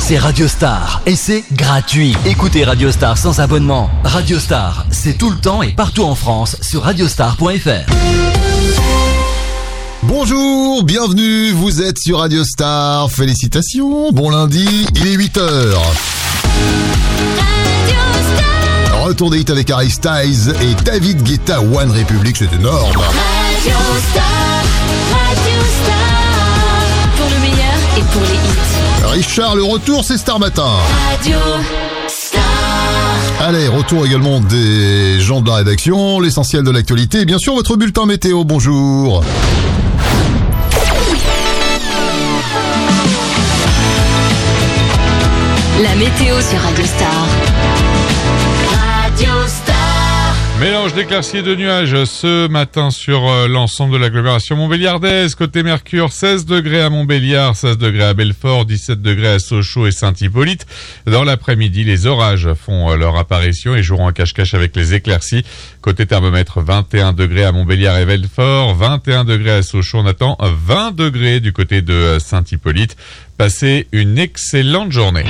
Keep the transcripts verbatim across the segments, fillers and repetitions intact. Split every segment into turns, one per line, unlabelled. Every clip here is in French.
c'est Radio Star et c'est gratuit. Écoutez Radio Star sans abonnement. Radio Star, c'est tout le temps et partout en France sur radiostar point f r.
Bonjour, bienvenue, vous êtes sur Radio Star. Félicitations, bon lundi, il est huit heures. Retour des hits avec Harry Styles et David Guetta, One Republic, c'est énorme.
Radio Star, Radio Star, pour le meilleur et pour les hits.
Richard, le retour, c'est Star Matin.
Radio Star.
Allez, retour également des gens de la rédaction, l'essentiel de l'actualité et bien sûr votre bulletin météo, bonjour.
La météo sur Radio Star. Radio Star.
Mélange d'éclaircies et de nuages ce matin sur euh, l'ensemble de l'agglomération montbéliardaise. Côté Mercure, seize degrés à Montbéliard, seize degrés à Belfort, dix-sept degrés à Sochaux et Saint-Hippolyte. Dans l'après-midi, les orages font euh, leur apparition et joueront en cache-cache avec les éclaircies. Côté thermomètre, vingt et un degrés à Montbéliard et Belfort, vingt et un degrés à Sochaux. On attend vingt degrés du côté de euh, Saint-Hippolyte. Passez une excellente journée.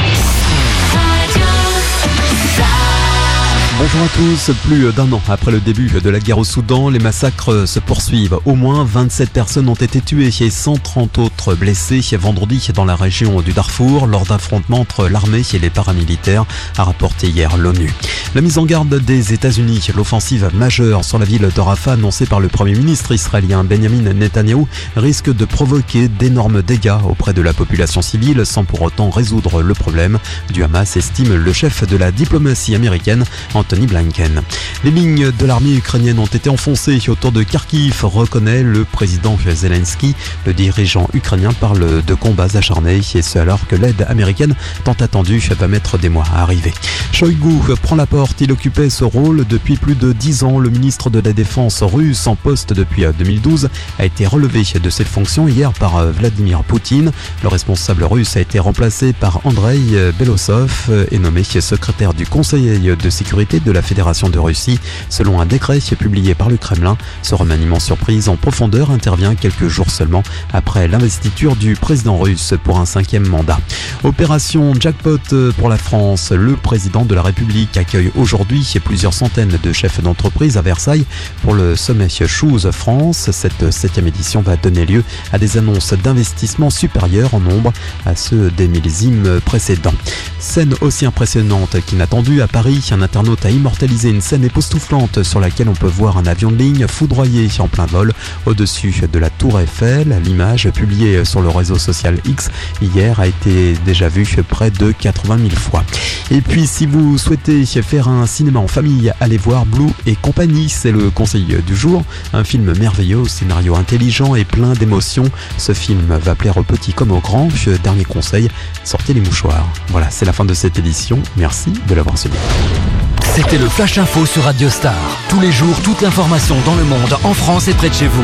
Bonjour à tous. Plus d'un an après le début de la guerre au Soudan, les massacres se poursuivent. Au moins vingt-sept personnes ont été tuées et cent trente autres blessées vendredi dans la région du Darfour lors d'affrontements entre l'armée et les paramilitaires, a rapporté hier l'ONU. La mise en garde des États-Unis, l'offensive majeure sur la ville de Rafah annoncée par le Premier ministre israélien Benjamin Netanyahou risque de provoquer d'énormes dégâts auprès de la population civile sans pour autant résoudre le problème du Hamas, estime le chef de la diplomatie américaine, Anthony Blinken. Les lignes de l'armée ukrainienne ont été enfoncées autour de Kharkiv, reconnaît le président Zelensky. Le dirigeant ukrainien parle de combats acharnés et ce alors que l'aide américaine tant attendue va mettre des mois à arriver. Shoigu prend la porte, il occupait ce rôle depuis plus de dix ans. Le ministre de la Défense russe en poste depuis deux mille douze a été relevé de ses fonctions hier par Vladimir Poutine. Le responsable russe a été remplacé par Andrei Belosov et nommé secrétaire du Conseil de sécurité de la Fédération de Russie. Selon un décret publié par le Kremlin, ce remaniement surprise en profondeur intervient quelques jours seulement après l'investiture du président russe pour un cinquième mandat. Opération jackpot pour la France. Le président de la République accueille aujourd'hui plusieurs centaines de chefs d'entreprise à Versailles pour le sommet Choose France. Cette septième édition va donner lieu à des annonces d'investissement supérieurs en nombre à ceux des millésimes précédents. Scène aussi impressionnante qu'inattendue à Paris, un internaute a immortalisé une scène époustouflante sur laquelle on peut voir un avion de ligne foudroyé en plein vol au-dessus de la Tour Eiffel. L'image publiée sur le réseau social X hier a été déjà vue près de quatre-vingt mille fois. Et puis si vous souhaitez faire un cinéma en famille, allez voir Blue et compagnie, c'est le conseil du jour. Un film merveilleux, au scénario intelligent et plein d'émotions. Ce film va plaire aux petits comme aux grands. Dernier conseil, sortez les mouchoirs. Voilà, c'est la fin de cette édition. Merci de l'avoir suivi.
C'était le Flash Info sur Radio Star. Tous les jours, toute l'information dans le monde, en France et près de chez vous.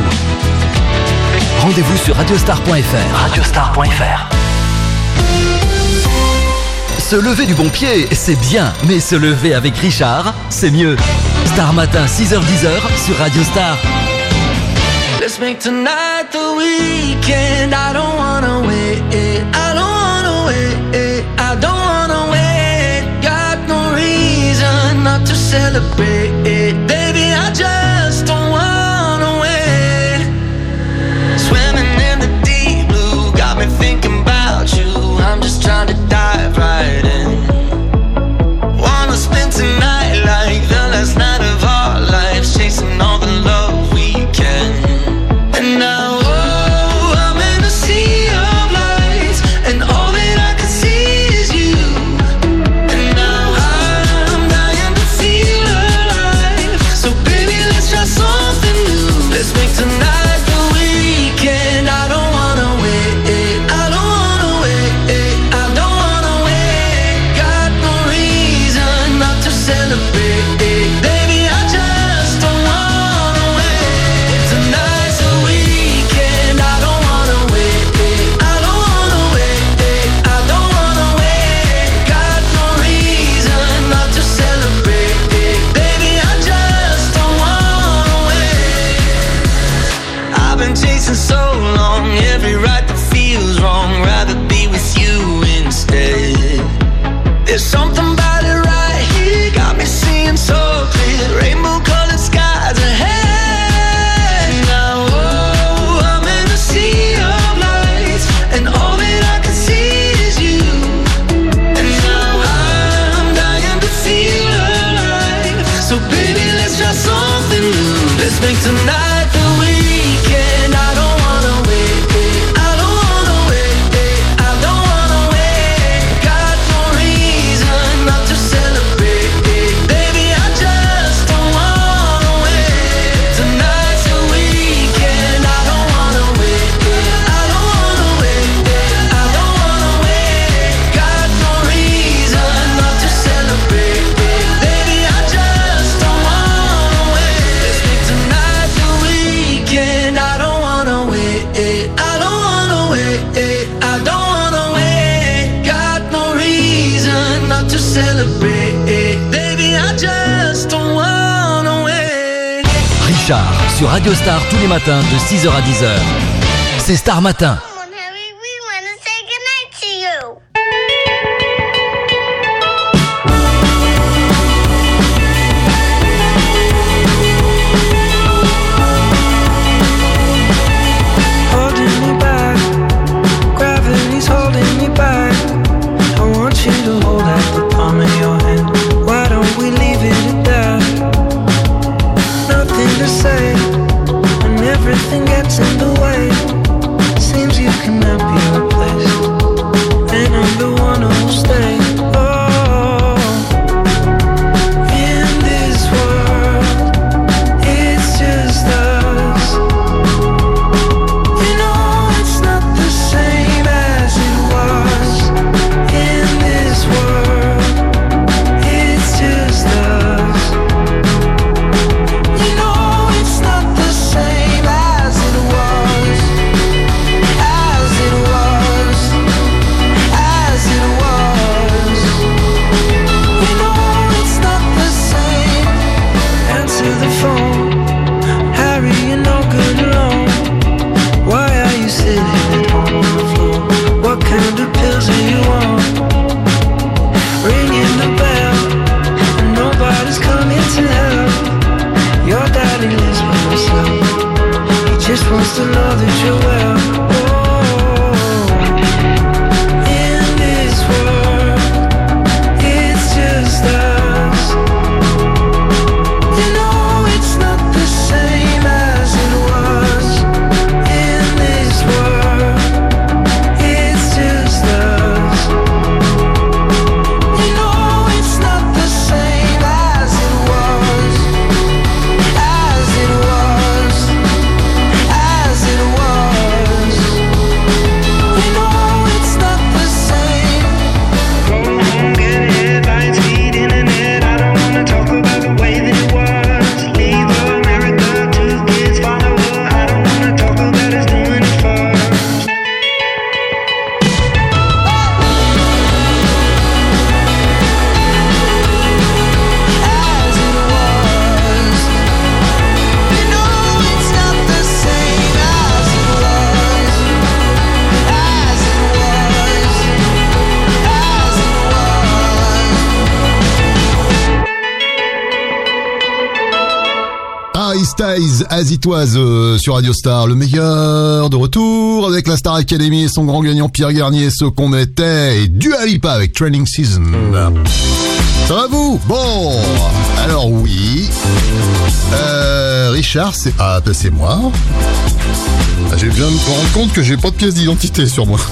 Rendez-vous sur radiostar point f r. radiostar point f r. Se lever du bon pied, c'est bien, mais se lever avec Richard, c'est mieux. Star Matin, six heures dix sur Radio Star.
Let's make tonight the weekend. I don't wanna wait. I don't wanna wait. I don't wanna wait. Got no reason not to celebrate. Baby, I just don't wanna wait. Swimming in the deep blue got me thinking about you. I'm just trying to dive right in. Wanna spend tonight like the last night of our lives, chasing all the love we can. And now, oh, celebrate. Baby, I just don't wanna wait.
Richard, sur Radio Star tous les matins de six heures à dix heures. C'est Star Matin.
Come on, Harry, we want to say goodnight to you.
Holding me back, gravity's holding me back. I want you to hold out the palm of your hand. Why don't we leave it at that? Nothing to say, and everything gets in the way. Seems you cannot be replaced, and I'm the one who'll stay. Oh, in this world, it's just us. You know it's not the same as it was. In this world, it's just us. You know it's not the same as it was. As it was. As it was. You know it's not the same. Answer the phone, Harry, you're no good alone. Why are you sitting at home on the floor? What kind of pills do you want? Ringing the bell, and nobody's coming to help. Your daddy lives by himself. He just wants to know that you're well. Oh, in this world, it's just us. You know it's not the same as it was. In this world, it's just us. You know it's not the same as it was. As it was. As it was. You know it's not the same. Go home, get headlines, feed internet. I don't wanna talk about the way that it was. Leave America, two kids follow her. I don't wanna talk about us doing it first. As it was. You know it's not the same as it was. As it was. As it
Harry Styles, As It Was euh, sur Radio Star, le meilleur de retour avec la Star Academy et son grand gagnant Pierre Garnier, ce qu'on mettait, et Dua Lipa avec Training Season. Ça va vous? Bon, alors oui, euh, Richard, c'est ah ben c'est moi. Ah, j'ai bien de me rendre compte que j'ai pas de pièce d'identité sur moi.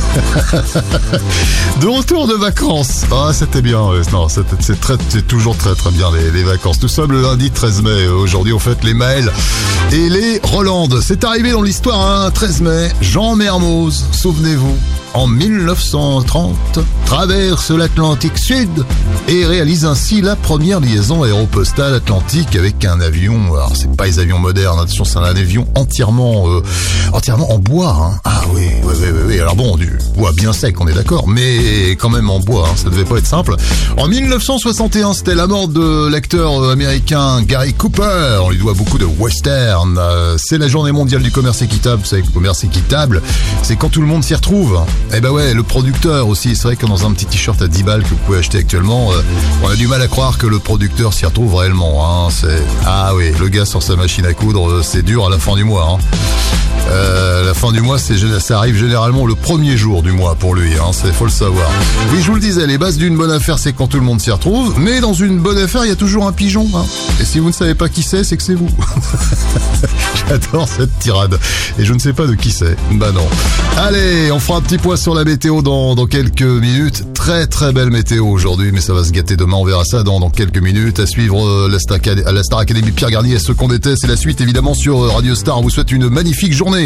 De retour de vacances. Ah, c'était bien. ouais. Non, c'était- c'est très, c'est toujours très très bien les, les vacances. Nous sommes le lundi treize mai. Aujourd'hui, on fête les Maël et les Rolandes. C'est arrivé dans l'histoire, hein, treize mai. Jean Mermoz, souvenez-vous, en mille neuf cent trente, traverse l'Atlantique Sud et réalise ainsi la première liaison aéropostale atlantique avec un avion. Alors, c'est pas les avions modernes, attention, c'est un avion entièrement, euh, entièrement en bois. Hein. Ah oui, oui, oui, oui, oui. Alors bon, du bois bien sec, on est d'accord, mais quand même en bois. Hein, ça devait pas être simple. En mille neuf cent soixante et un, c'était la mort de l'acteur euh, américain Gary Cooper. On lui doit beaucoup de western. Euh, c'est la journée mondiale du commerce équitable. Vous savez que le commerce équitable, c'est quand tout le monde s'y retrouve. Eh ben ouais, le producteur aussi. C'est vrai que dans un petit t-shirt à dix balles que vous pouvez acheter actuellement, euh, on a du mal à croire que le producteur s'y retrouve réellement. Hein. C'est ah oui, le gars sur sa machine à coudre, euh, c'est dur à la fin du mois. Hein. Euh, la fin du mois, c'est, ça arrive généralement le premier jour du mois pour lui, hein, c'est, faut le savoir. Oui, je vous le disais, les bases d'une bonne affaire, c'est quand tout le monde s'y retrouve, mais dans une bonne affaire, il y a toujours un pigeon. Hein. Et si vous ne savez pas qui c'est, c'est que c'est vous. J'adore cette tirade. Et je ne sais pas de qui c'est. Bah non. Allez, on fera un petit point sur la météo dans, dans quelques minutes. Très très belle météo aujourd'hui, mais ça va se gâter demain, on verra ça dans, dans quelques minutes. À suivre euh, la, Star Acad- la Star Academy Pierre Garnier, ce qu'on était, c'est la suite évidemment sur euh, Radio Star. On vous souhaite une magnifique journée.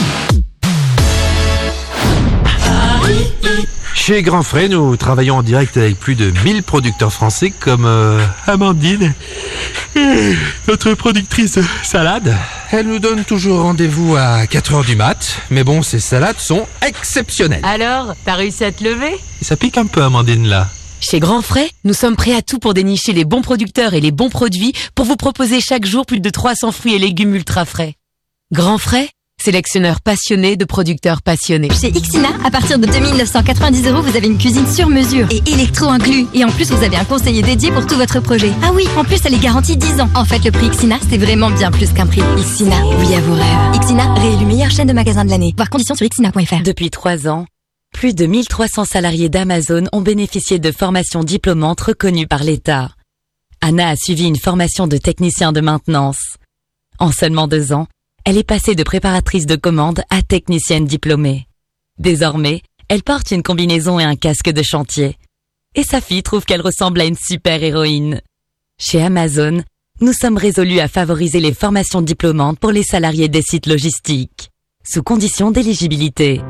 Chez Grand Frais, nous travaillons en direct avec plus de mille producteurs français comme euh, Amandine, notre productrice de salade. Elle nous donne toujours rendez-vous à quatre heures du mat, mais bon, ces salades sont exceptionnelles.
Alors, t'as réussi à te lever?
Ça pique un peu, Amandine, là.
Chez Grand Frais, nous sommes prêts à tout pour dénicher les bons producteurs et les bons produits pour vous proposer chaque jour plus de trois cents fruits et légumes ultra frais. Grand Frais, sélectionneur passionné de producteurs passionnés.
Chez Ixina, à partir de deux mille neuf cent quatre-vingt-dix euros, vous avez une cuisine sur mesure et électro inclus. Et en plus, vous avez un conseiller dédié pour tout votre projet. Ah oui, en plus, elle est garantie dix ans. En fait, le prix Ixina, c'est vraiment bien plus qu'un prix. Ixina, oui à vos rêves. Ixina, réélu meilleure chaîne de magasins de l'année. Voir conditions sur ixina point f r.
Depuis trois ans, plus de mille trois cents salariés d'Amazon ont bénéficié de formations diplômantes reconnues par l'État. Anna a suivi une formation de technicien de maintenance. En seulement deux ans, elle est passée de préparatrice de commande à technicienne diplômée. Désormais, elle porte une combinaison et un casque de chantier. Et sa fille trouve qu'elle ressemble à une super héroïne. Chez Amazon, nous sommes résolus à favoriser les formations diplômantes pour les salariés des sites logistiques, sous condition d'éligibilité.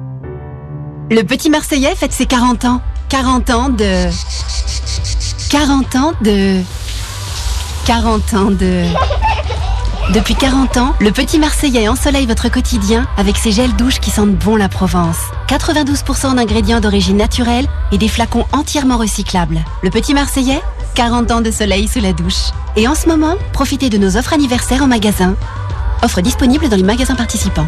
Le petit Marseillais fête ses quarante ans. quarante ans de... quarante ans de... quarante ans de... Depuis quarante ans, le petit Marseillais ensoleille votre quotidien avec ses gels douches qui sentent bon la Provence. quatre-vingt-douze pour cent d'ingrédients d'origine naturelle et des flacons entièrement recyclables. Le petit Marseillais, quarante ans de soleil sous la douche. Et en ce moment, profitez de nos offres anniversaires en magasin. Offres disponibles dans les magasins participants.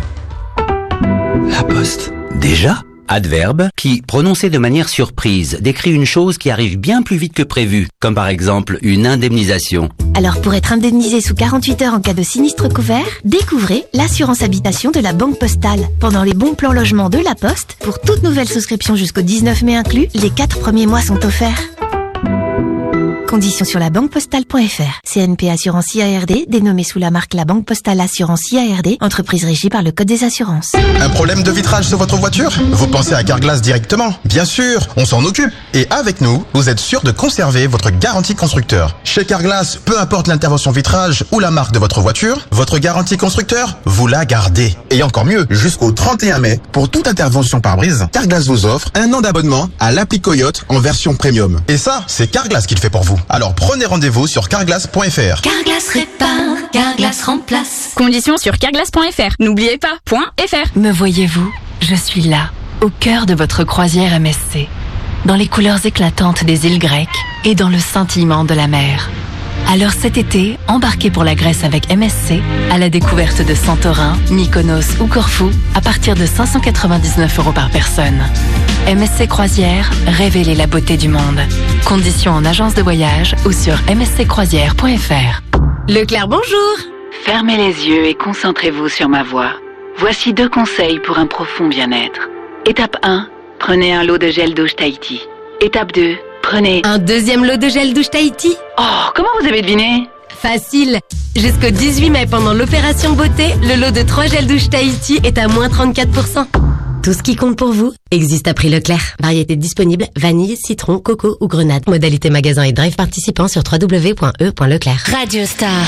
La Poste. Déjà ? Adverbe qui, prononcé de manière surprise, décrit une chose qui arrive bien plus vite que prévu, comme par exemple une indemnisation.
Alors pour être indemnisé sous quarante-huit heures en cas de sinistre couvert, découvrez l'assurance habitation de la Banque Postale. Pendant les bons plans logement de la Poste, pour toute nouvelle souscription jusqu'au dix-neuf mai inclus, les quatre premiers mois sont offerts. Conditions sur la banque postale point f r. C N P Assurance I A R D, dénommée sous la marque La Banque Postale Assurance I A R D, entreprise régie par le Code des assurances.
Un problème de vitrage sur votre voiture ? Vous pensez à Carglass directement ? Bien sûr, on s'en occupe. Et avec nous, vous êtes sûr de conserver votre garantie constructeur. Chez Carglass, peu importe l'intervention vitrage ou la marque de votre voiture, votre garantie constructeur, vous la gardez. Et encore mieux, jusqu'au trente et un mai, pour toute intervention pare-brise, Carglass vous offre un an d'abonnement à l'appli Coyote en version premium. Et ça, c'est Carglass qui le fait pour vous. Alors prenez rendez-vous sur carglass point f r.
Carglass répare, Carglass remplace.
Conditions sur carglass point f r. N'oubliez pas, .fr.
Me voyez-vous ? Je suis là, au cœur de votre croisière M S C, dans les couleurs éclatantes des îles grecques et dans le scintillement de la mer. Alors cet été, embarquez pour la Grèce avec M S C à la découverte de Santorin, Mykonos ou Corfou à partir de cinq cent quatre-vingt-dix-neuf euros par personne. M S C Croisière, révélez la beauté du monde. Conditions en agence de voyage ou sur m s c croisière point f r.
Leclerc, bonjour.
Fermez les yeux et concentrez-vous sur ma voix. Voici deux conseils pour un profond bien-être. Étape un, prenez un lot de gel douche Tahiti. Étape deux, prenez...
Un deuxième lot de gel douche Tahiti ?
Oh, comment vous avez deviné ?
Facile. Jusqu'au dix-huit mai, pendant l'opération beauté, le lot de trois gels douche Tahiti est à moins trente-quatre pour cent. Tout ce qui compte pour vous existe à prix Leclerc. Variété disponible, vanille, citron, coco ou grenade. Modalité magasin et drive participant sur w w w point e point leclerc.
Radio Star.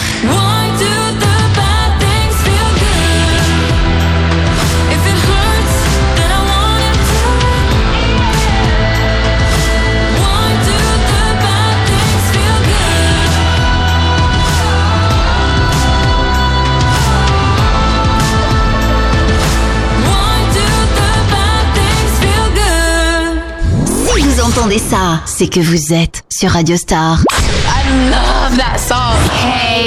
Entendez ça, c'est que vous êtes sur Radio Star.
I love that song. Hey.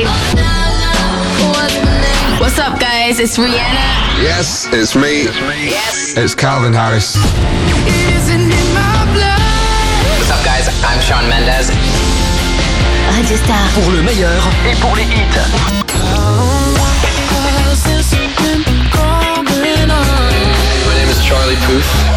What's up, guys? It's Rihanna.
Yes, it's me.
Yes.
It's Calvin Harris.
What's up, guys? I'm Shawn Mendes.
Radio Star.
Pour le meilleur
et pour les hits.
My name is Charlie Puth.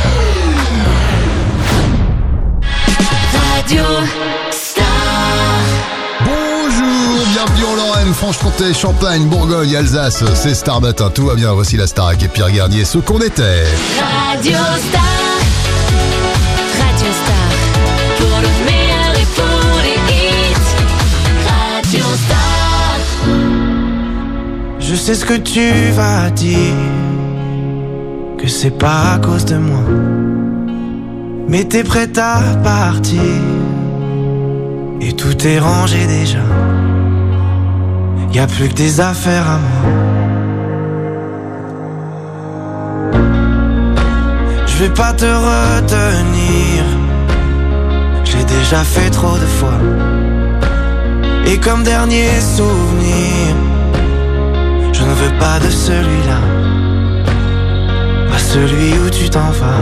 Radio Star.
Bonjour, bienvenue en Lorraine, Franche-Comté, Champagne, Bourgogne, Alsace. C'est Star Matin, tout va bien. Voici la Starac et Pierre Garnier, ce qu'on était.
Radio Star. Radio Star. Pour le meilleur et pour les hits. Radio Star.
Je sais ce que tu vas dire, que c'est pas à cause de moi. Mais t'es prête à partir et tout est rangé déjà. Y'a plus que des affaires à moi. Je vais pas te retenir, j'ai
j'ai déjà fait trop de fois. Et comme dernier souvenir, je ne veux pas de celui-là, pas celui où tu t'en vas.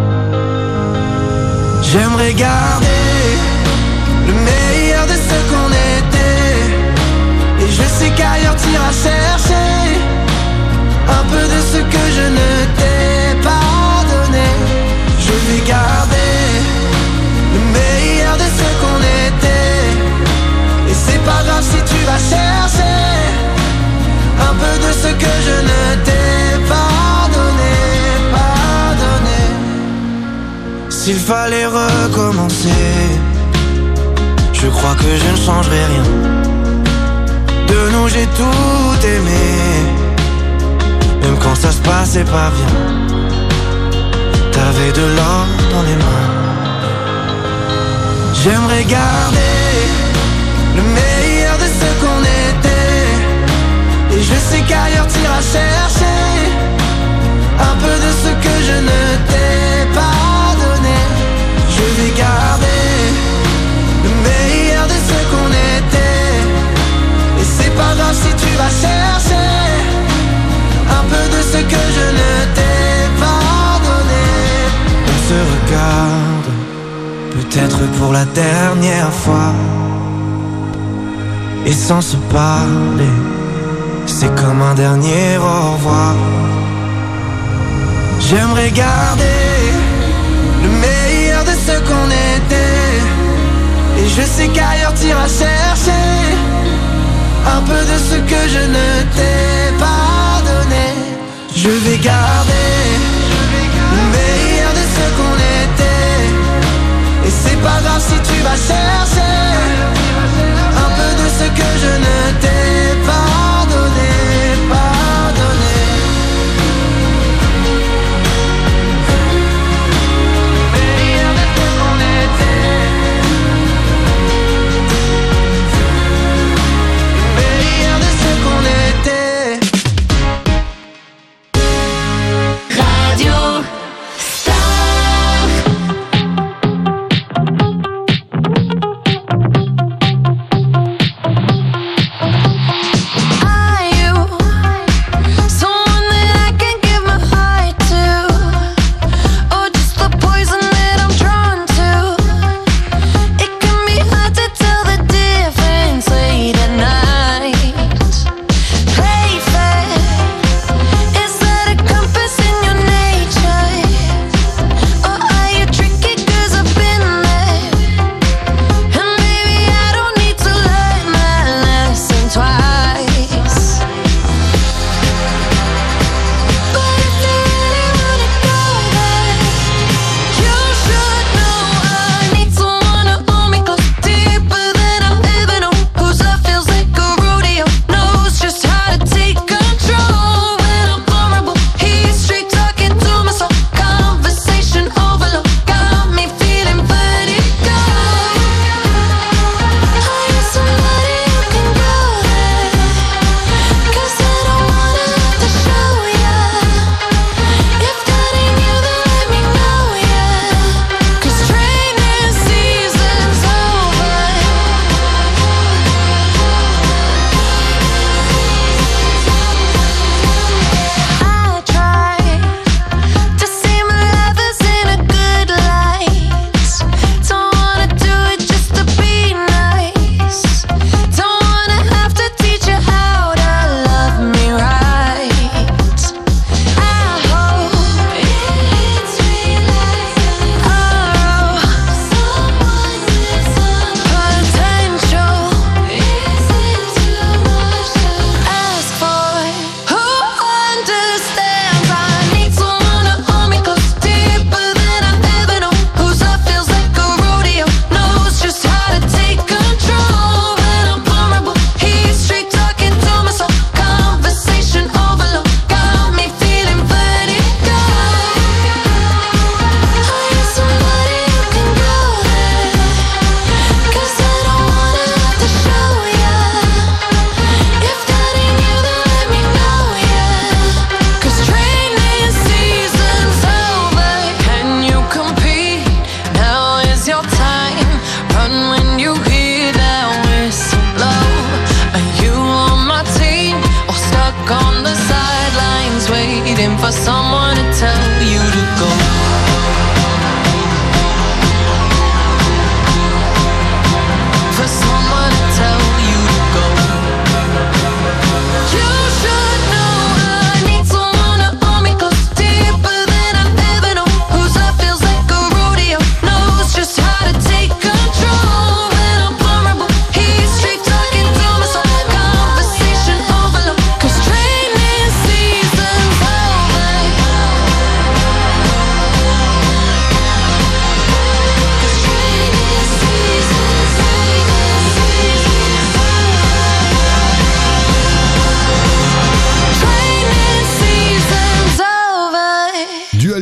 J'aimerais garder le meilleur de ce qu'on était, et je sais qu'ailleurs t'iras chercher un peu de ce que je ne t'ai pas donné. Je vais garder le meilleur de ce qu'on était, et c'est pas grave si tu vas chercher un peu de ce que je ne t'ai pas donné, pas donné. S'il fallait recommencer, je crois que je ne changerai rien. De nous j'ai tout aimé, même quand ça se passait pas bien. T'avais de l'or dans les mains. J'aimerais garder le meilleur de ce qu'on était, et je sais qu'ailleurs t'iras chercher un peu de ce que je ne t'ai pas donné. Je vais garder le meilleur de ce qu'on était, et c'est pas grave si tu vas chercher un peu de ce que je ne t'ai pas donné. On se regarde, peut-être pour la dernière fois, et sans se parler, c'est comme un dernier au revoir. J'aimerais garder le meilleur de ce qu'on était, et je sais qu'ailleurs t'iras chercher un peu de ce que je ne t'ai pas donné. Je vais garder le meilleur de ce qu'on était, et c'est pas grave si tu vas chercher un peu de ce que je ne t'ai pas donné, pas donné. Le meilleur de ce qu'on était, le meilleur de ce qu'on était.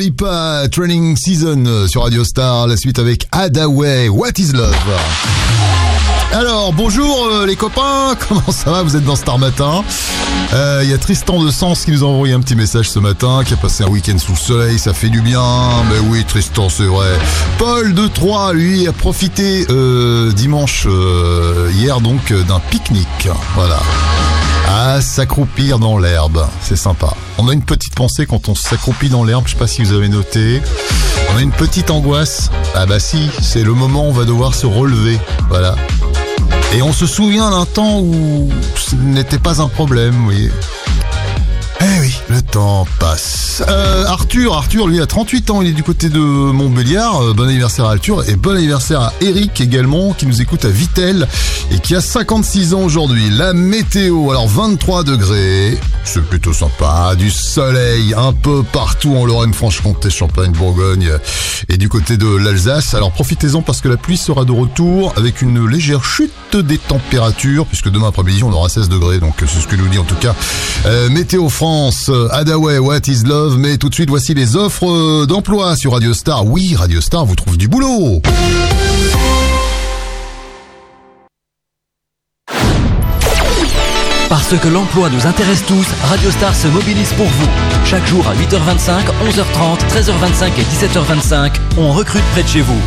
Lipa, Training Season sur Radio Star. La suite avec Hadaway, What is Love. Alors, bonjour euh, les copains, comment ça va? Vous êtes dans Star Matin. Il euh, y a Tristan de Sens qui nous a envoyé un petit message ce matin, qui a passé un week-end sous le soleil, ça fait du bien. Mais oui, Tristan, c'est vrai. Paul de Troyes, lui, a profité euh, dimanche, euh, hier donc, d'un pique-nique. Voilà. À s'accroupir dans l'herbe, c'est sympa. On a une petite pensée quand on s'accroupit dans l'herbe, je sais pas si vous avez noté. On a une petite angoisse. Ah bah si, c'est le moment où on va devoir se relever. Voilà. Et on se souvient d'un temps où ce n'était pas un problème, vous voyez. Eh oui, le temps passe. Euh, Arthur, Arthur, lui, a trente-huit ans, il est du côté de Montbéliard. Euh, bon anniversaire à Arthur et bon anniversaire à Eric également, qui nous écoute à Vittel et qui a cinquante-six ans aujourd'hui. La météo, alors vingt-trois degrés, c'est plutôt sympa, du soleil un peu partout en Lorraine-Franche-Comté, Champagne, Bourgogne et du côté de l'Alsace. Alors profitez-en parce que la pluie sera de retour avec une légère chute des températures, puisque demain après-midi on aura seize degrés, donc c'est ce que nous dit en tout cas euh, Météo France. Hadaway, What is Love. Mais tout de suite, voici les offres d'emploi sur Radio Star. Oui, Radio Star vous trouve du boulot.
Parce que l'emploi nous intéresse tous, Radio Star se mobilise pour vous. Chaque jour à huit heures vingt-cinq, onze heures trente, treize heures vingt-cinq et dix-sept heures vingt-cinq, on recrute près de chez vous.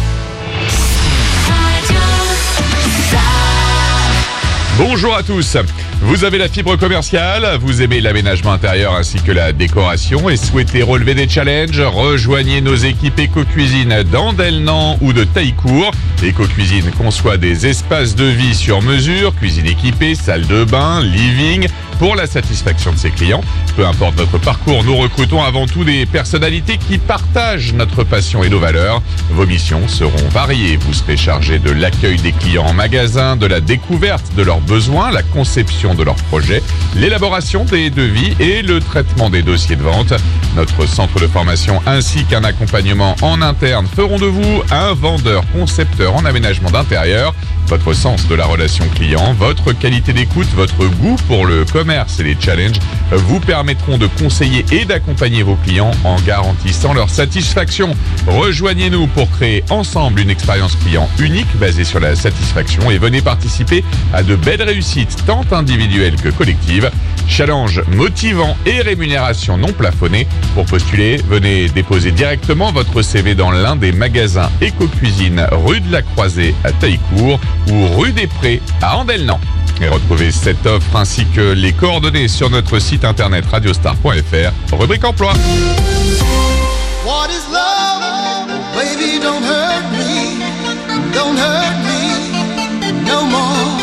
Bonjour à tous. Vous avez la fibre commerciale, vous aimez l'aménagement intérieur ainsi que la décoration et souhaitez relever des challenges, rejoignez nos équipes Éco-Cuisine d'Andelnan ou de Taillecourt. Éco-Cuisine conçoit des espaces de vie sur mesure, cuisine équipée, salle de bain, living, pour la satisfaction de ses clients. Peu importe votre parcours, nous recrutons avant tout des personnalités qui partagent notre passion et nos valeurs. Vos missions seront variées. Vous serez chargé de l'accueil des clients en magasin, de la découverte de leurs besoins, la conception de leurs projets, l'élaboration des devis et le traitement des dossiers de vente. Notre centre de formation ainsi qu'un accompagnement en interne feront de vous un vendeur concepteur en aménagement d'intérieur. Votre sens de la relation client, votre qualité d'écoute, votre goût pour le commerce et les challenges vous permettront de conseiller et d'accompagner vos clients en garantissant leur satisfaction. Rejoignez-nous pour créer ensemble une expérience client unique basée sur la satisfaction et venez participer à de belles réussites tant individuelles que collectives. Challenge motivant et rémunération non plafonnée. Pour postuler, venez déposer directement votre C V dans l'un des magasins Éco-Cuisine rue de la Croisée à Taillecourt ou rue des Prés à Andelnan. Et retrouvez cette offre ainsi que les coordonnées sur notre site internet radiostar point f r, rubrique emploi.
What is love? Baby, don't hurt me. Don't hurt me no more.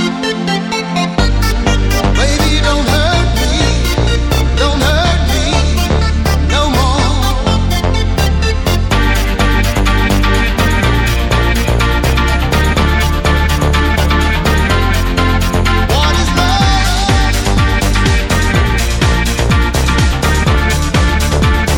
Baby, don't hurt me. Don't hurt me no more. What is love?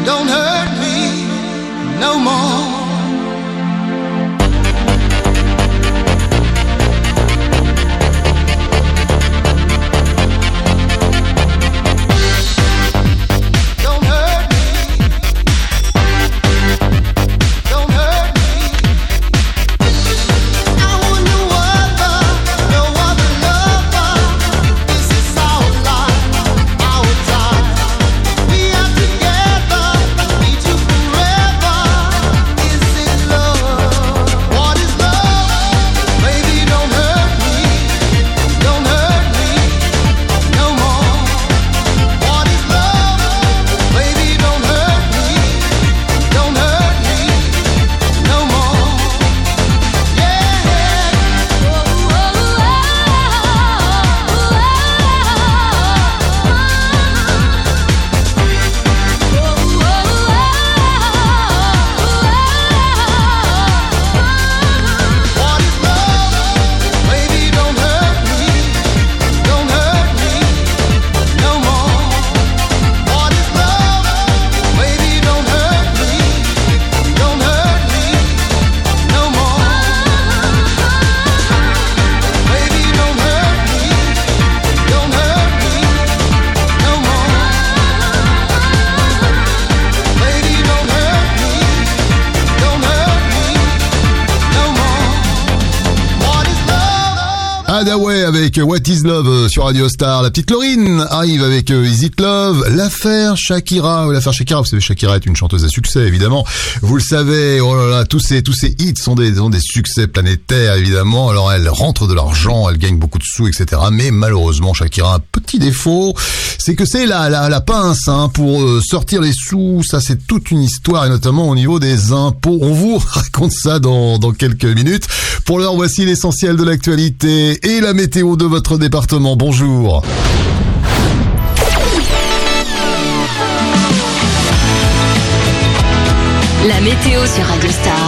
don't hurt me no more.
Hadaway avec What is Love sur Radio Star. La petite Laurine arrive avec Is It Love. L'affaire Shakira, l'affaire Shakira, vous savez, Shakira est une chanteuse à succès, évidemment. Vous le savez, oh là là, tous ces, tous ces hits sont des, sont des succès planétaires, évidemment. Alors elle rentre de l'argent, elle gagne beaucoup de sous, et cetera. Mais malheureusement, Shakira a un petit défaut, c'est que c'est la, la, la pince, hein, pour sortir les sous. Ça, c'est toute une histoire, et notamment au niveau des impôts. On vous raconte ça dans, dans quelques minutes. Pour l'heure, voici l'essentiel de l'actualité et la météo de votre département. Bonjour.
La météo sur Radio Star.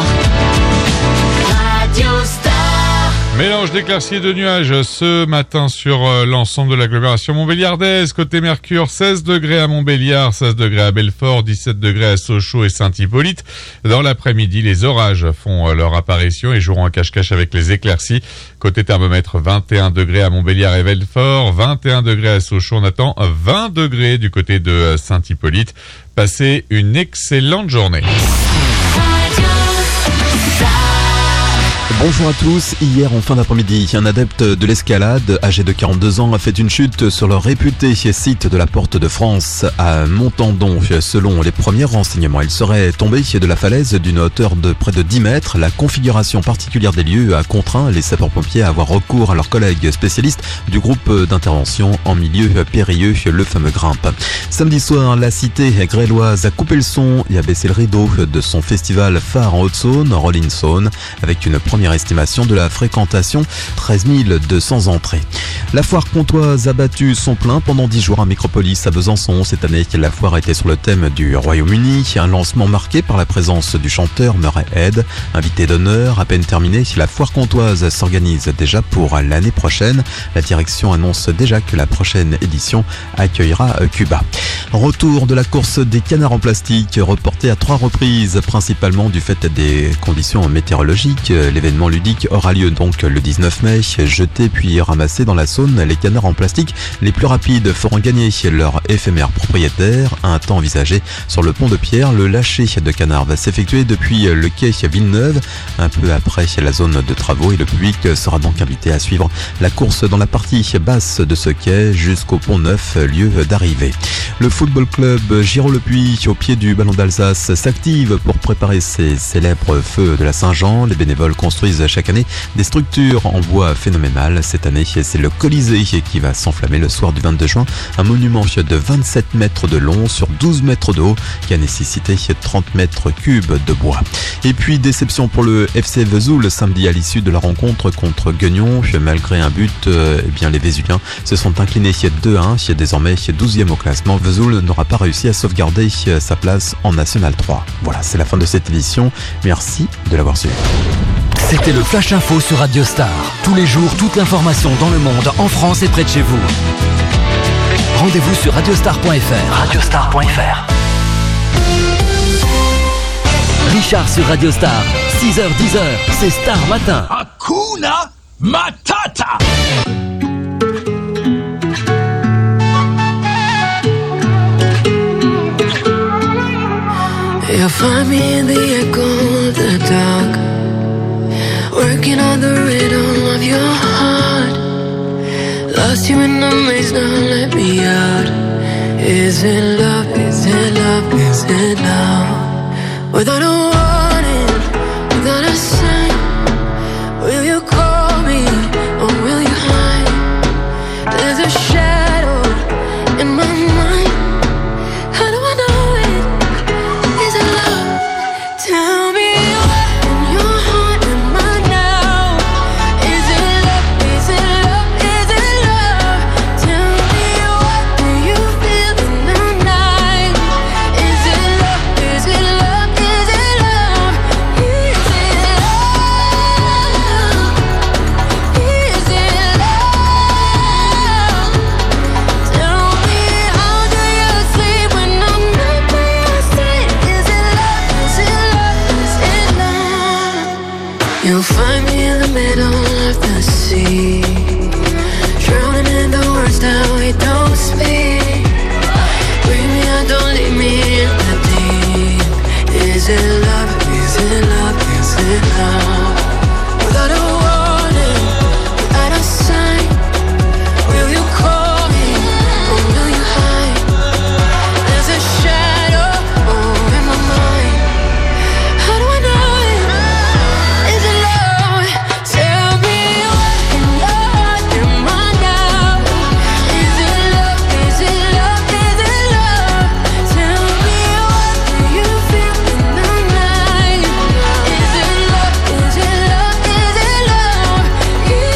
Radio Star.
Mélange d'éclaircies et de nuages ce matin sur l'ensemble de l'agglomération montbéliardaise. Côté Mercure, seize degrés à Montbéliard, seize degrés à Belfort, dix-sept degrés à Sochaux et Saint-Hippolyte. Dans l'après-midi, les orages font leur apparition et joueront en cache-cache avec les éclaircies. Côté thermomètre, vingt et un degrés à Montbéliard et Belfort, vingt et un degrés à Sochaux. On attend vingt degrés du côté de Saint-Hippolyte. Passez une excellente journée.
Bonjour à tous. Hier en fin d'après-midi, un adepte de l'escalade âgé de quarante-deux ans a fait une chute sur le réputé site de la Porte de France à Montandon. Selon les premiers renseignements, il serait tombé de la falaise d'une hauteur de près de dix mètres. La configuration particulière des lieux a contraint les sapeurs-pompiers à avoir recours à leurs collègues spécialistes du groupe d'intervention en milieu périlleux, le fameux Grimpe. Samedi soir, la cité gréloise a coupé le son et a baissé le rideau de son festival phare en Haute-Saône, Rolling Saône, avec une première estimation de la fréquentation, treize mille deux cents entrées. La foire comtoise a battu son plein pendant dix jours à Micropolis à Besançon. Cette année, la foire était sur le thème du Royaume-Uni. Un lancement marqué par la présence du chanteur Murray Head. Invité d'honneur, à peine terminé, la foire comtoise s'organise déjà pour l'année prochaine. La direction annonce déjà que la prochaine édition accueillera Cuba. Retour de la course des canards en plastique, reporté à trois reprises, principalement du fait des conditions météorologiques. L'événement ludique aura lieu donc le dix-neuf mai. Jetés puis ramassés dans la Saône, les canards en plastique les plus rapides feront gagner leur éphémère propriétaire. Un temps envisagé sur le pont de Pierre, le lâcher de canards va s'effectuer depuis le quai Villeneuve, un peu après la zone de travaux, et le public sera donc invité à suivre la course dans la partie basse de ce quai jusqu'au pont Neuf, lieu d'arrivée. Le football club Giraud-le-Puy, au pied du Ballon d'Alsace, s'active pour préparer ses célèbres feux de la Saint-Jean. Les bénévoles construisent chaque année des structures en bois phénoménales. Cette année, c'est le Colisée qui va s'enflammer le soir du vingt-deux juin. Un monument de vingt-sept mètres de long sur douze mètres de haut qui a nécessité trente mètres cubes de bois. Et puis, déception pour le F C Vesoul samedi à l'issue de la rencontre contre Guignon. Malgré un but, eh bien, les Vésuliens se sont inclinés deux à un. Désormais douzième au classement, Vesoul n'aura pas réussi à sauvegarder sa place en National trois. Voilà, c'est la fin de cette édition. Merci de l'avoir suivi.
C'était le Flash Info sur Radio Star. Tous les jours, toute l'information dans le monde, en France et près de chez vous. Rendez-vous sur radiostar point f r. radiostar point f r. Richard sur Radio Star. six heures dix heures, c'est Star Matin.
Hakuna Matata.
You'll find me in the echo of the dark, working on the rhythm of your heart. Lost you in the maze, now let me out. Is it love, is it love, is it love? Without a warning, without a sign, will you call me or will you hide? There's a shadow in my mind. How do I know it? Is it love? Tell me what in your heart am I now? Is it love? Is it love? Is it love? Tell me what do you feel in the night? Is it love? Is it love? Is it love? Is it love? Is it love? Tell me how do you sleep when I'm not by your side? Is it love? Is it love? Is it love? You'll find me in the middle of the sea, drowning in the words that we don't speak. Bring me out, don't leave me in the deep. Is it love? Is it love? Is it love? Without a warning, without a sign, will you call me or will you hide? There's a shadow over my mind. How do I know it? Is it love? Tell me what in your heart am I now? Is it love? Is it love? Is it love? Tell me what do you feel in the night? Is it love? Is it love? Is it love? Is it love? Is it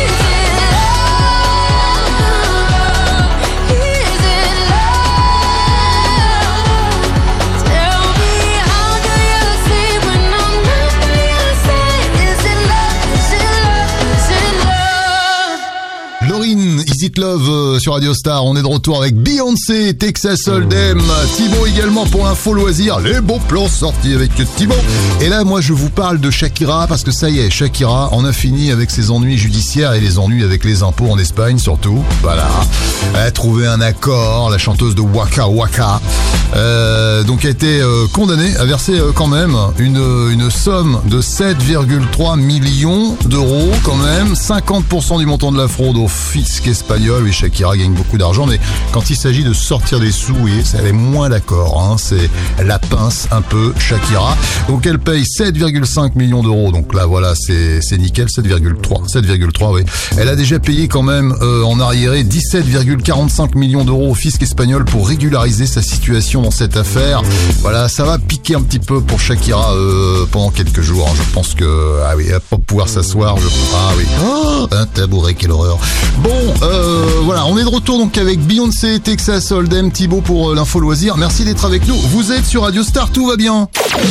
love? Tell me how do you sleep when I'm not by your side? Is it love? Is it love? Is it love?
Lauryn, Is It Love euh, sur Radio Star. On est de retour avec Beyoncé, Texas Hold'em, Thibaut également pour l'info loisir. Les bons plans sortis avec Thibaut. Et là, moi, je vous parle de Shakira parce que ça y est, Shakira en a fini avec ses ennuis judiciaires et les ennuis avec les impôts en Espagne surtout. Voilà. Elle a trouvé un accord, la chanteuse de Waka Waka. Euh, donc a été euh, condamnée à verser euh, quand même une, une somme de sept virgule trois millions d'euros quand même, cinquante pour cent du montant de la fraude au fisc espagnol. Oui, Shakira gagne beaucoup d'argent, mais quand il s'agit de sortir des sous, oui, elle est moins d'accord, hein, c'est la pince un peu Shakira. Donc elle paye sept virgule cinq millions d'euros, donc là voilà, c'est, c'est nickel, sept virgule trois, sept virgule trois, oui. Elle a déjà payé quand même euh, en arriéré dix-sept virgule quarante-cinq millions d'euros au fisc espagnol pour régulariser sa situation dans cette affaire. Voilà, ça va piquer un petit peu pour Shakira euh, pendant quelques jours. Hein. Je pense que ah oui, elle va pas pouvoir s'asseoir. Je... Ah oui, oh, un tabouret, quelle horreur. Bon, euh, voilà, on est de retour donc avec Beyoncé, Texas Hold'em, Thibaut pour euh, l'info loisir. Merci d'être avec nous. Vous êtes sur Radio Star, tout va bien.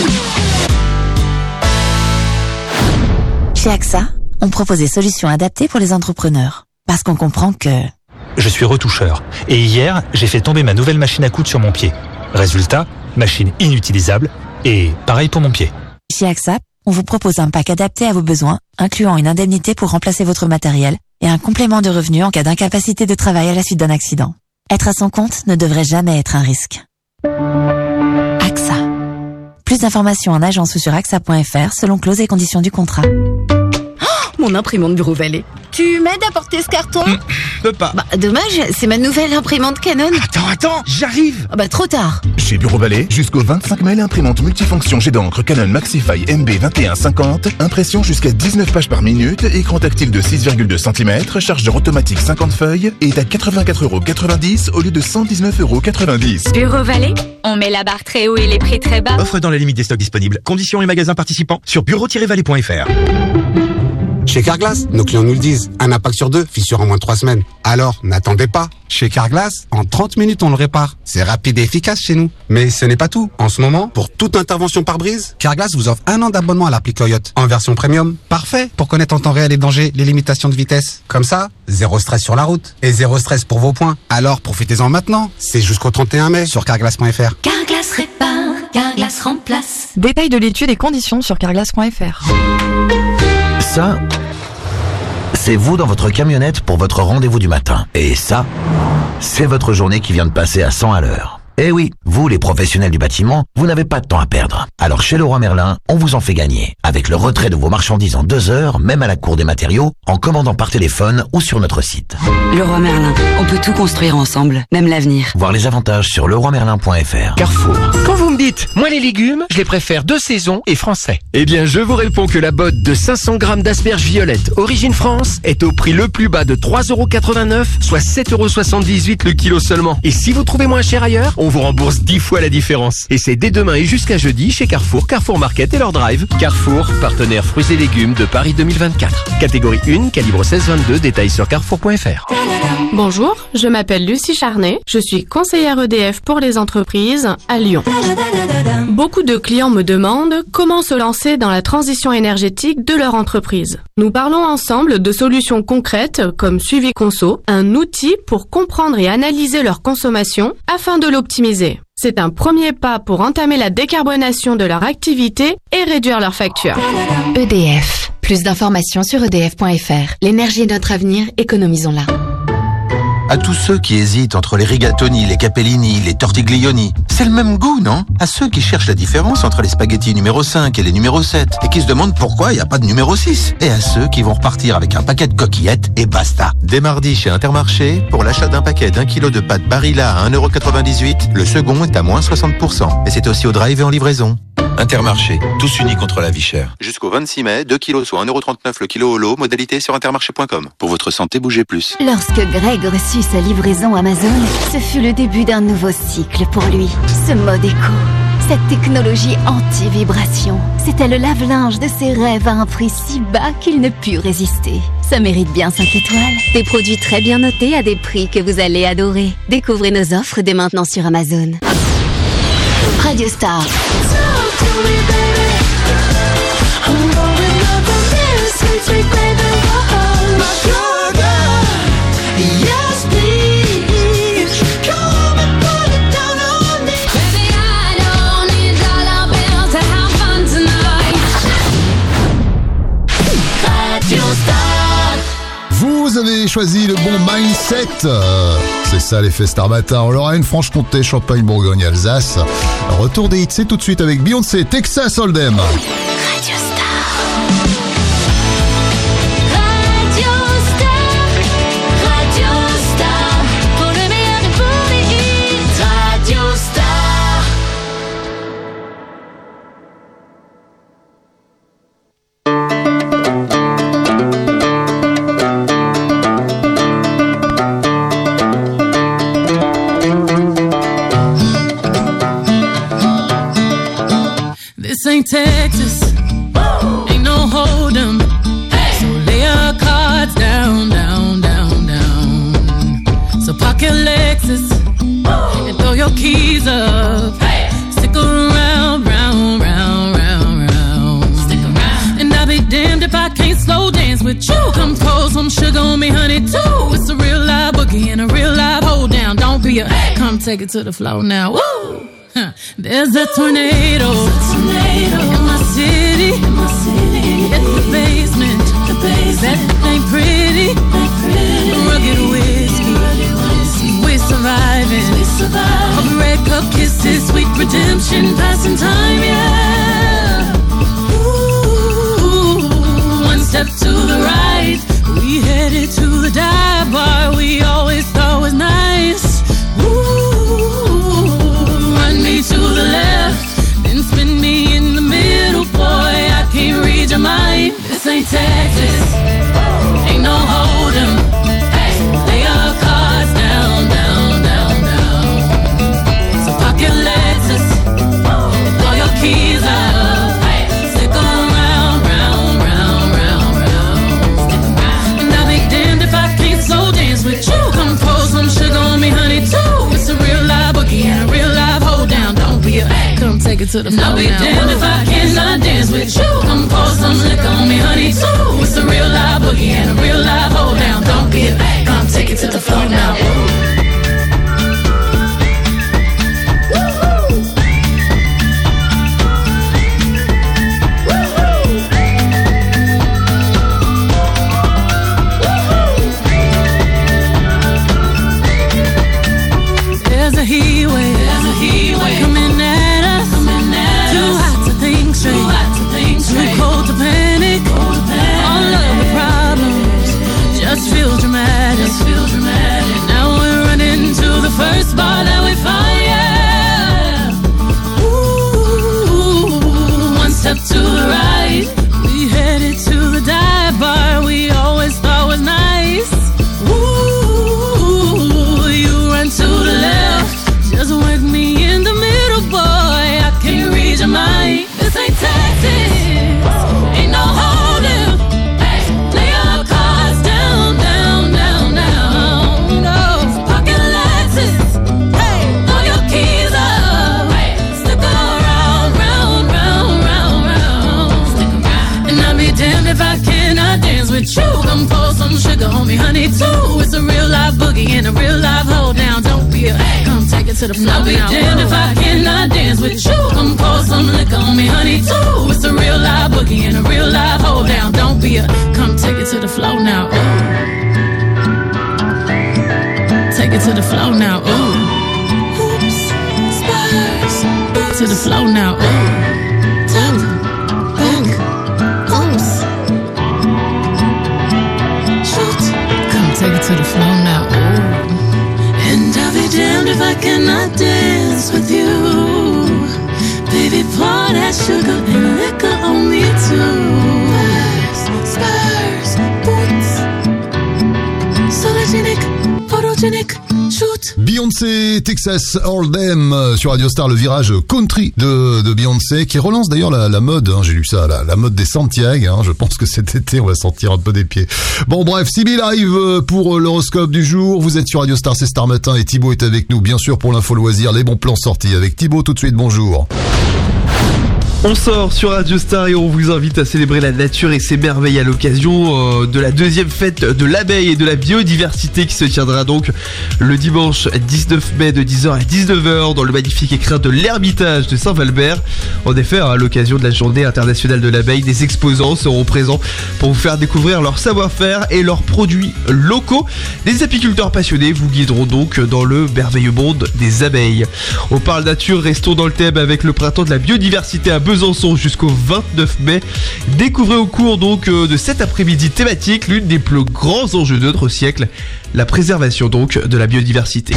Chez A X A, on propose des solutions adaptées pour les entrepreneurs. Parce qu'on comprend que...
Je suis retoucheur. Et hier, j'ai fait tomber ma nouvelle machine à coudre sur mon pied. Résultat, machine inutilisable. Et pareil pour mon pied.
Chez A X A, on vous propose un pack adapté à vos besoins, incluant une indemnité pour remplacer votre matériel et un complément de revenu en cas d'incapacité de travail à la suite d'un accident. Être à son compte ne devrait jamais être un risque. A X A. Plus d'informations en agence ou sur A X A point F R selon clauses et conditions du contrat.
Mon imprimante Bureau Vallée. Tu m'aides à porter ce carton?
mmh, Peux pas.
Bah, dommage, c'est ma nouvelle imprimante Canon.
Attends, attends, j'arrive.
Ah bah, trop tard.
Chez Bureau Vallée, jusqu'au vingt-cinq mai, l'imprimante multifonction jet d'encre Canon Maxify M B vingt et un cinquante, impression jusqu'à dix-neuf pages par minute, écran tactile de six virgule deux centimètres, chargeur automatique cinquante feuilles, est à quatre-vingt-quatre euros quatre-vingt-dix au lieu de cent dix-neuf euros quatre-vingt-dix.
Bureau Vallée, on met la barre très haut et les prix très bas.
Offre dans la limite des stocks disponibles. Conditions et magasins participants sur bureau tiret vallée point F R.
Chez Carglass, nos clients nous le disent, un impact sur deux, fissure en moins de trois semaines. Alors, n'attendez pas. Chez Carglass, en trente minutes, on le répare. C'est rapide et efficace chez nous. Mais ce n'est pas tout. En ce moment, pour toute intervention par brise, Carglass vous offre un an d'abonnement à l'appli Coyote en version premium. Parfait pour connaître en temps réel les dangers, les limitations de vitesse. Comme ça, zéro stress sur la route et zéro stress pour vos points. Alors, profitez-en maintenant. C'est jusqu'au trente et un mai sur carglass point F R.
Carglass répare,
Carglass remplace.
Détail de l'étude et conditions sur carglass point f r.
Ça, c'est vous dans votre camionnette pour votre rendez-vous du matin. Et ça, c'est votre journée qui vient de passer à cent à l'heure. Eh oui, vous les professionnels du bâtiment, vous n'avez pas de temps à perdre. Alors chez Leroy Merlin, on vous en fait gagner. Avec le retrait de vos marchandises en deux heures, même à la cour des matériaux, en commandant par téléphone ou sur notre site.
Leroy Merlin, on peut tout construire ensemble, même l'avenir.
Voir les avantages sur leroy merlin point f r.
Carrefour. Quand vous me dites, moi les légumes, je les préfère de saison et français. Eh bien, je vous réponds que la botte de cinq cents grammes d'asperges violettes Origine France est au prix le plus bas de trois euros quatre-vingt-neuf, soit sept euros soixante-dix-huit le kilo seulement. Et si vous trouvez moins cher ailleurs, on vous rembourse dix fois la différence. Et c'est dès demain et jusqu'à jeudi chez Carrefour, Carrefour Market et leur drive. Carrefour, partenaire fruits et légumes de Paris deux mille vingt-quatre. Catégorie un, calibre seize vingt-deux, détails sur carrefour point f r.
Bonjour, je m'appelle Lucie Charnet, je suis conseillère E D F pour les entreprises à Lyon. Beaucoup de clients me demandent comment se lancer dans la transition énergétique de leur entreprise. Nous parlons ensemble de solutions concrètes comme Suivi Conso, un outil pour comprendre et analyser leur consommation afin de l'optimiser. C'est un premier pas pour entamer la décarbonation de leur activité et réduire leurs factures.
E D F. Plus d'informations sur e d f point f r. L'énergie est notre avenir, économisons-la.
À tous ceux qui hésitent entre les rigatoni, les capellini, les tortiglioni, c'est le même goût, non? À ceux qui cherchent la différence entre les spaghettis numéro cinq et les numéro sept, et qui se demandent pourquoi il n'y a pas de numéro six. Et à ceux qui vont repartir avec un paquet de coquillettes et basta. Dès mardi chez Intermarché, pour l'achat d'un paquet d'un kilo de pâtes Barilla à un euro quatre-vingt-dix-huit, le second est à moins soixante pour cent. Et c'est aussi au drive et en livraison. Intermarché, tous unis contre la vie chère. Jusqu'au vingt-six mai, deux kilos soit un euro trente-neuf le kilo au lot, modalité sur intermarché point com. Pour votre santé, bougez plus.
Lorsque Greg reçut sa livraison Amazon, ce fut le début d'un nouveau cycle pour lui. Ce mode éco, cette technologie anti-vibration, c'était le lave-linge de ses rêves à un prix si bas qu'il ne put résister. Ça mérite bien cinq étoiles. Des produits très bien notés à des prix que vous allez adorer. Découvrez nos offres dès maintenant sur Amazon. Radio Star.
Vous avez choisi le bon mindset. C'est ça l'effet Star Matin. En Lorraine, Franche-Comté, Champagne, Bourgogne, Alsace. Retour des hits, c'est tout de suite avec Beyoncé, Texas Hold'em.
Radio Star. Radio Star. Radio Star. Pour le meilleur et pour les hits. Radio Star.
This ain't Texas, ain't no hold'em. So lay your cards down, down, down, down. So park your Lexus and throw your keys up. Stick around, round, round, round, round. Stick around. And I'll be damned if I can't slow dance with you. Come pour some sugar on me, honey, too. It's a real live boogie and a real live hold down. Don't be a, come take it to the floor now. Woo! There's a tornado, tornado in my city, in my city. It's the basement, the basement. That ain't pretty, ain't pretty. Rugged whiskey, rugged whiskey. We're surviving, we surviving. All the red cup kisses, sweet redemption, passing time, yeah. Ooh, one step to the right, we headed to the dive bar we always thought was nice. Ooh. Me to the left, then spin me in the middle, boy, I can't read your mind. This ain't Texas, ain't no hold'em. Lay your cards down, down, down, down. So park your Lexus, throw your keys up. Stick around, round, round, round, round. And I'll be damned if I can't slow dance with you. Come pour some sugar on me, honey, too. It's a real live boogie and a real live hold down. Don't be a come take it to the floor. I'll be damned if I cannot dance with you. Come pour some liquor on me, honey, too. It's a real live boogie and a real live hold down. Don't be a come take it to the floor now. live boogie and a real live hold down. Don't be a, come take it to the floor. I'll be damned if I cannot dance with you. Come pour some liquor on me, honey, too. It's a real live boogie and a real live hold down. Don't be a, come take it to the floor now. Ooh. Take it to the floor now. Ooh. Hoops, spurs, to the floor now. Ooh. Tap, back, oops. Shoot, come take it to the floor now. Ooh. And I'll be damned if I cannot dance with you. Baby, pour that sugar and liquor on me too. Spurs, boots, sologenic, photogenic, shoot.
Beyoncé, Texas Hold'em sur Radio Star, le virage country de, de Beyoncé qui relance d'ailleurs la, la mode, hein, j'ai lu ça, la, la mode des Santiago, hein, je pense que cet été on va sortir un peu des pieds. Bon bref, Sibyl arrive pour l'horoscope du jour, vous êtes sur Radio Star, c'est Star Matin et Thibaut est avec nous bien sûr pour l'info loisir, les bons plans sortis avec Thibaut tout de suite, bonjour.
On sort sur Radio Star et on vous invite à célébrer la nature et ses merveilles à l'occasion euh, de la deuxième fête de l'abeille et de la biodiversité qui se tiendra donc le dimanche dix-neuf mai de dix heures à dix-neuf heures dans le magnifique écrin de l'Ermitage de Saint-Valbert. En effet, à l'occasion de la journée internationale de l'abeille, des exposants seront présents pour vous faire découvrir leur savoir-faire et leurs produits locaux. Des apiculteurs passionnés vous guideront donc dans le merveilleux monde des abeilles. On parle nature, restons dans le thème avec le printemps de la biodiversité à Besançon jusqu'au vingt-neuf mai. Découvrez au cours donc de cet après-midi thématique l'une des plus grands enjeux de notre siècle, la préservation donc de la biodiversité.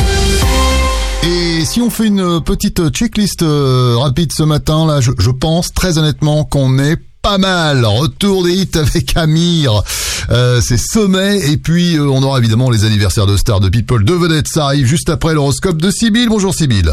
Et si on fait une petite checklist euh, rapide ce matin, là, je, je pense très honnêtement qu'on est pas mal. Retour des hits avec Amir, euh, c'est Sommet, et puis euh, on aura évidemment les anniversaires de stars, de people, de vedettes. Ça arrive juste après l'horoscope de Sibyl. Bonjour Sibyl.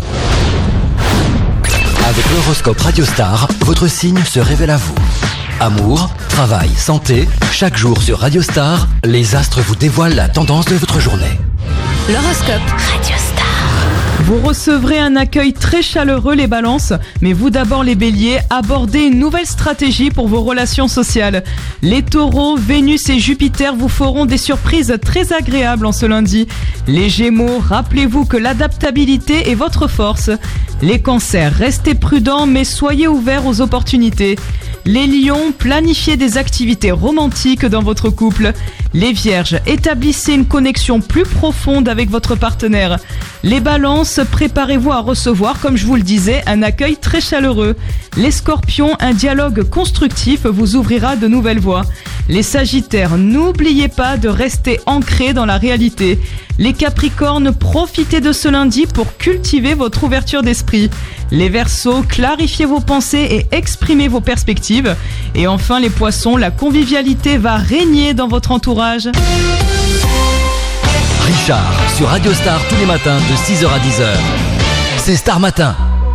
Avec l'horoscope Radio Star, votre signe se révèle à vous. Amour, travail, santé, chaque jour sur Radio Star, les astres vous dévoilent la tendance de votre journée.
L'horoscope Radio Star.
Vous recevrez un accueil très chaleureux les balances, mais vous d'abord les béliers, abordez une nouvelle stratégie pour vos relations sociales. Les taureaux, Vénus et Jupiter vous feront des surprises très agréables en ce lundi. Les gémeaux, rappelez-vous que l'adaptabilité est votre force. Les cancers, restez prudents mais soyez ouverts aux opportunités. Les lions, planifiez des activités romantiques dans votre couple. Les vierges, établissez une connexion plus profonde avec votre partenaire. Les balances, préparez-vous à recevoir, comme je vous le disais, un accueil très chaleureux. Les scorpions, un dialogue constructif vous ouvrira de nouvelles voies. Les sagittaires, n'oubliez pas de rester ancrés dans la réalité. Les capricornes, profitez de ce lundi pour cultiver votre ouverture d'esprit. Les verseaux, clarifiez vos pensées et exprimez vos perspectives. Et enfin les poissons, la convivialité va régner dans votre entourage.
Richard, sur Radio Star tous les matins de six heures à dix heures. C'est Star Matin.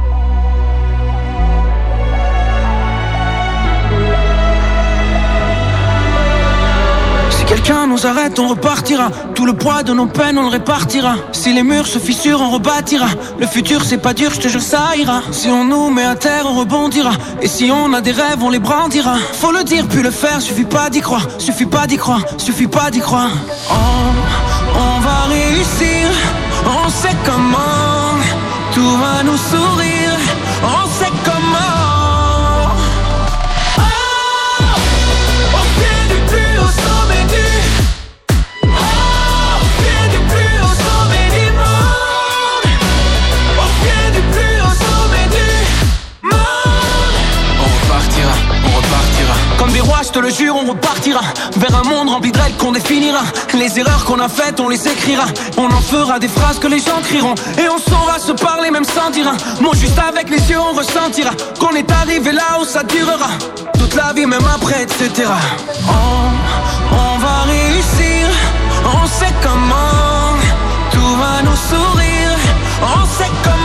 Si quelqu'un nous arrête, on repartira. Tout le poids de nos peines, on le répartira. Si les murs se fissurent, on rebâtira. Le futur, c'est pas dur, je te jure, ça ira. Si on nous met à terre, on rebondira. Et si on a des rêves, on les brandira. Faut le dire, puis le faire, suffit pas d'y croire. Suffit pas d'y croire, suffit pas d'y croire. Oh, on va réussir, on sait comment. Tout va nous sourire, on sait comment. Comme des rois, je te le jure, on repartira vers un monde rempli de règles qu'on définira. Les erreurs qu'on a faites, on les écrira. On en fera des phrases que les gens crieront. Et on saura se parler même sans dire un mot. Juste avec les yeux, on ressentira qu'on est arrivé là où ça durera toute la vie, même après, et cetera. Oh, on va réussir, on sait comment. Tout va nous sourire, on sait comment.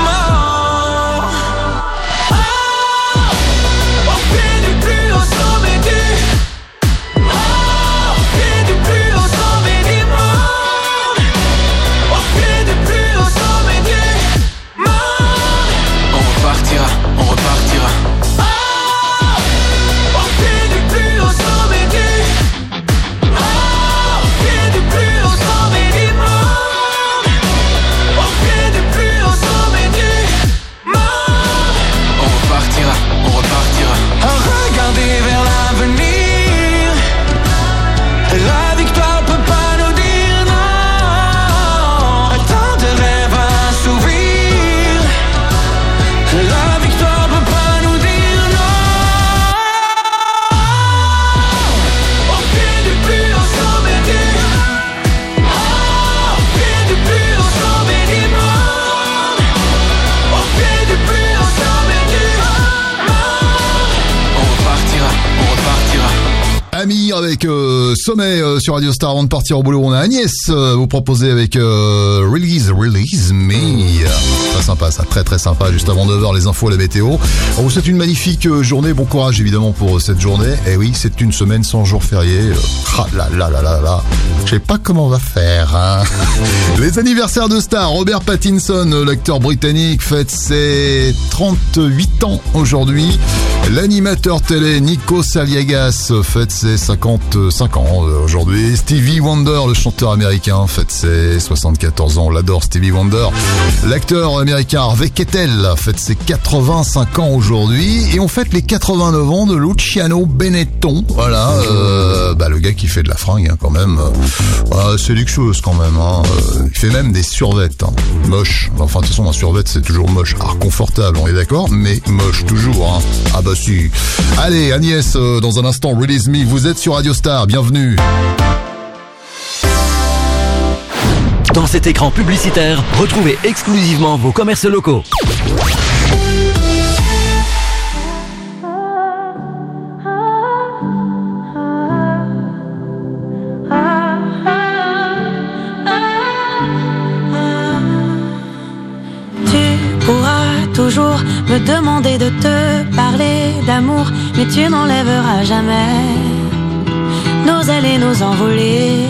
Sommet du
sommet euh, sur Radio Star avant de partir au boulot. On a Agnès, euh, vous proposez avec euh, Release, Release Me. Très sympa, ça, très très sympa. Juste avant neuf heures, les infos, la météo. On vous souhaite une magnifique euh, journée. Bon courage évidemment pour euh, cette journée. Et oui, c'est une semaine sans jour férié. Euh, ah là là là là là. Je sais pas comment on va faire. Hein. Les anniversaires de stars. Robert Pattinson, l'acteur britannique, fête ses trente-huit ans aujourd'hui. L'animateur télé Nico Saliagas fête ses cinquante-cinq ans aujourd'hui. Stevie Wonder, le chanteur américain, fête ses soixante-quatorze ans. On l'adore, Stevie Wonder. L'acteur américain Harvey Keitel fête ses quatre-vingt-cinq ans aujourd'hui. Et on fête les quatre-vingt-neuf ans de Luciano Benetton. Voilà, euh, bah, le gars qui fait de la fringue hein, quand même. Euh, c'est luxueuse quand même. Hein. Euh, il fait même des survêtes. Hein. Moche. Enfin, de toute façon, un survêt, c'est toujours moche. Alors, confortable, on est d'accord, mais moche toujours. Hein. Ah bah si. Allez, Agnès, euh, dans un instant, Release Me. Vous êtes sur Radio Star. Bienvenue.
Dans cet écran publicitaire, retrouvez exclusivement vos commerces locaux.
Toujours me demander de te parler d'amour, mais tu n'enlèveras jamais nos ailes et nos envolées.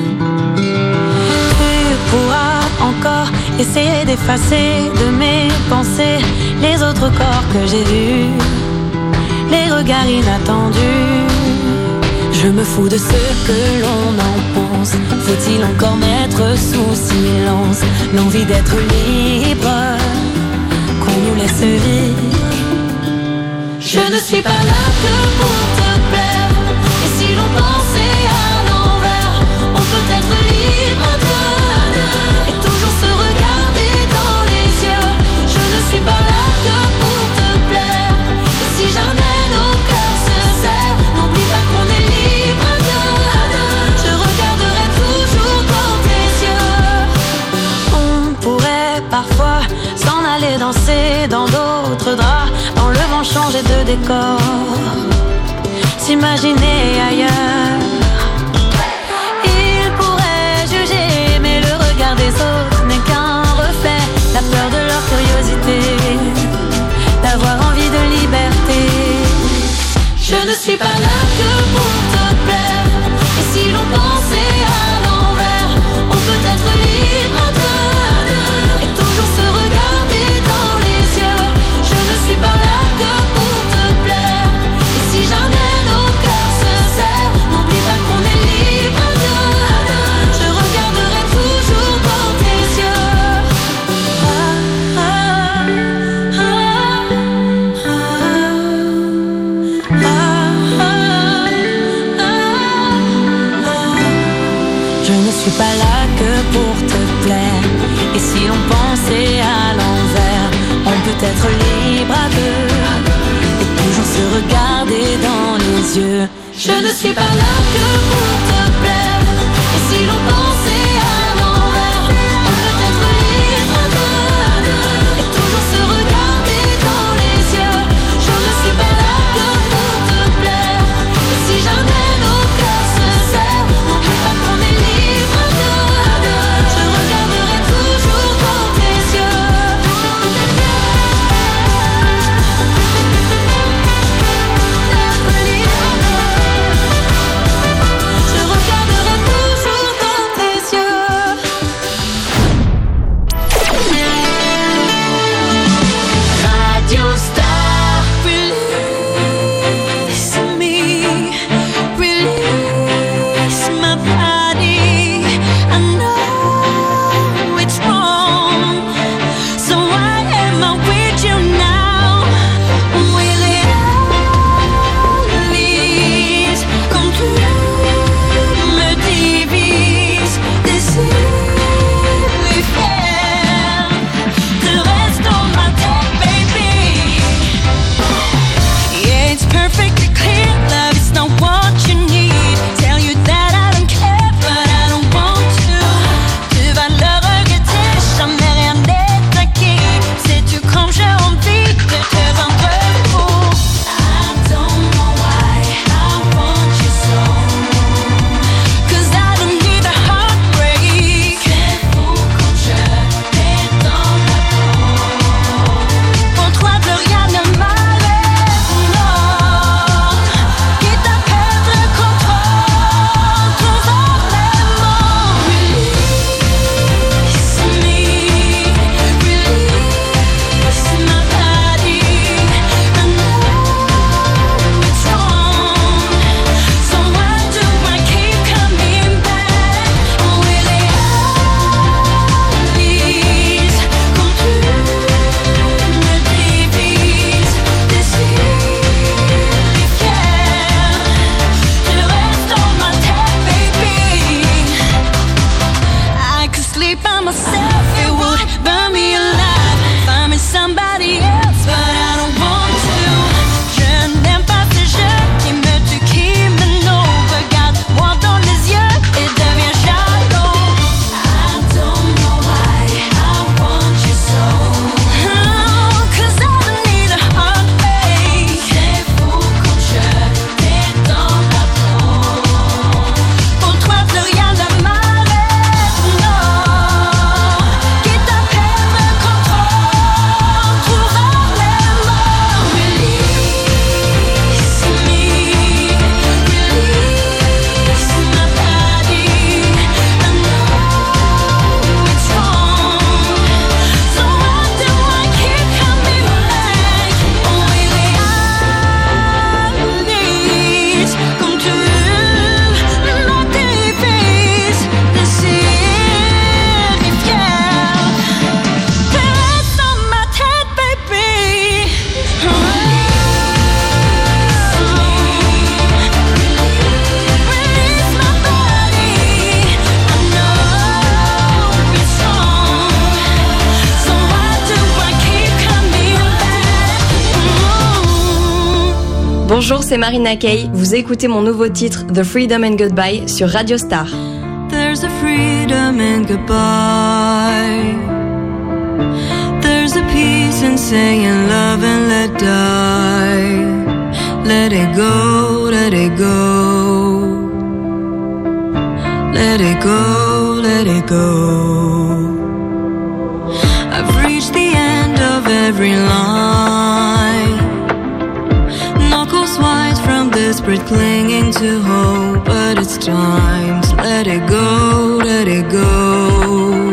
Tu pourras encore essayer d'effacer de mes pensées les autres corps que j'ai vus, les regards inattendus. Je me fous de ce que l'on en pense. Faut-il encore mettre sous silence l'envie d'être libre qu'on nous laisse vivre? Je ne suis pas là que pour te plaire. Et si l'on pensait à l'envers, on peut être libre de et toujours se regarder dans les yeux. Je ne suis pas là que pour te plaire. Et si jamais nos cœurs se serrent, n'oublie pas qu'on est libre de je regarderai toujours dans tes yeux. On pourrait parfois s'en aller danser dans d'autres draps, dans le vent changer de décor, s'imaginer ailleurs. Ils pourraient juger, mais le regard des autres n'est qu'un reflet, la peur de leur curiosité, d'avoir envie de liberté. Je ne suis pas là que pour te plaire. Et si l'on pensait à l'envers, on peut être libre de et toujours se regarder dans les yeux. Je ne suis pas là que pour te plaire. Et si jamais nos cœurs se serrent, n'oublie pas qu'on est libre de je regarderai toujours dans tes yeux. Ah, ah, ah, ah, ah, ah. Je ne suis pas là que pour te plaire. Et si on pensait à l'envers, on peut être libre à deux et toujours se regarder dans les yeux. Je ne suis pas là que pour te plaire. Et si l'on pensait à l'envers, on peut être libre de et toujours se regarder dans les yeux. Je ne suis pas là que pour te plaire. Et si jamais nos cœurs se serrent, n'oublie pas qu'on est libre de je regarderai toujours dans tes yeux. D'être libre.
Bonjour, c'est Marina Kaye. Vous écoutez mon nouveau titre The Freedom and Goodbye sur Radio Star.
There's a freedom in goodbye. There's a peace in saying love and let die. Let it go, let it go. Let it go, let it go. I've reached the end of every line. Knuckles white from desperate clinging to hope. But it's time to let it go, let it go.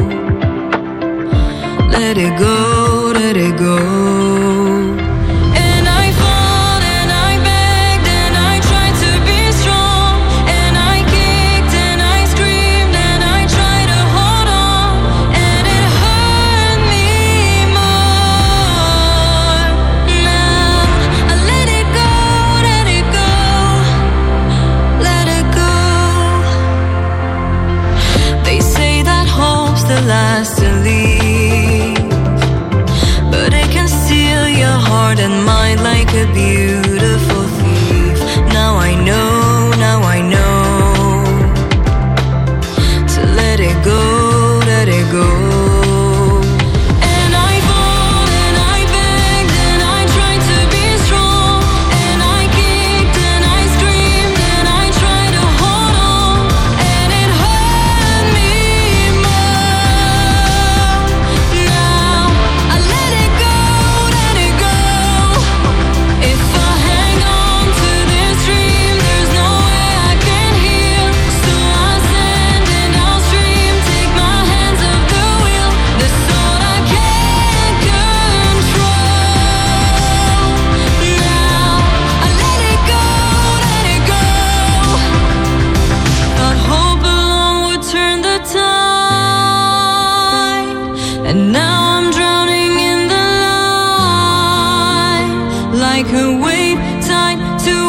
Let it go, let it go. Last to leave, but it can steal your heart and mind like a beautiful thief. Now I know, now I know to let it go, let it go. Like a wave tied to